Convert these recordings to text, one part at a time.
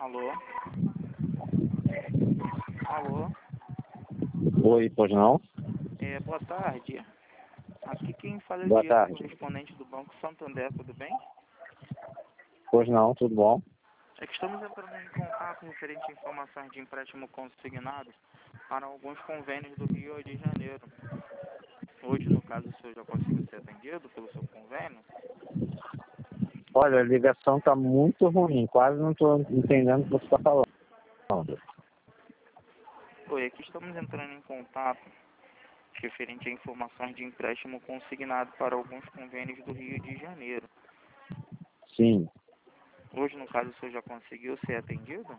Alô? Alô? Oi, pois não? Boa tarde. Aqui quem fala é o Boa Diego, tarde. correspondente do Banco Santander, tudo bem? Pois não, tudo bom? É que estamos entrando em contato referente a informações de empréstimo consignado para alguns convênios do Rio de Janeiro. Hoje, no caso, o senhor já conseguiu ser atendido pelo seu convênio? Olha, a ligação está muito ruim, quase não estou entendendo o que você está falando. Oi, aqui estamos entrando em contato referente a informações de empréstimo consignado para alguns convênios do Rio de Janeiro. Sim. Hoje, no caso, o senhor já conseguiu ser atendido?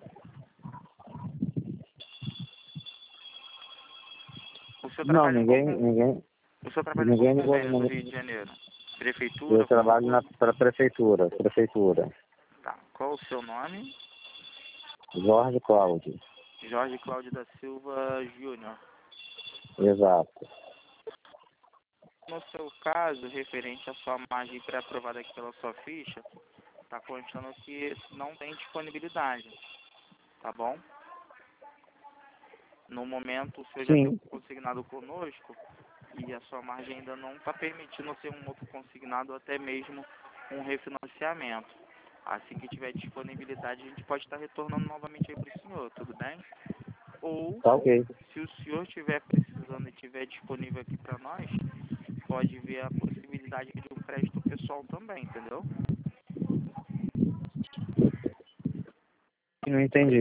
O senhor Não, trabalha em qual O senhor trabalha em qual ninguém ligou. convênio do Rio de Janeiro? Eu Prefeitura, trabalho concurso? para a prefeitura. Tá. Qual o seu nome? Jorge Cláudio. Jorge Cláudio da Silva Júnior. Exato. No seu caso, referente à sua margem pré-aprovada aqui pela sua ficha, está constando que não tem disponibilidade, tá bom? No momento, o senhor já tem Sim. consignado conosco e a sua margem ainda não está permitindo ser um outro consignado, até mesmo um refinanciamento. Assim que tiver disponibilidade, a gente pode estar retornando novamente aí para o senhor, tudo bem? Ou, Tá ok. se o senhor estiver precisando e estiver disponível aqui para nós, pode ver a possibilidade de um crédito pessoal também, entendeu? Não entendi.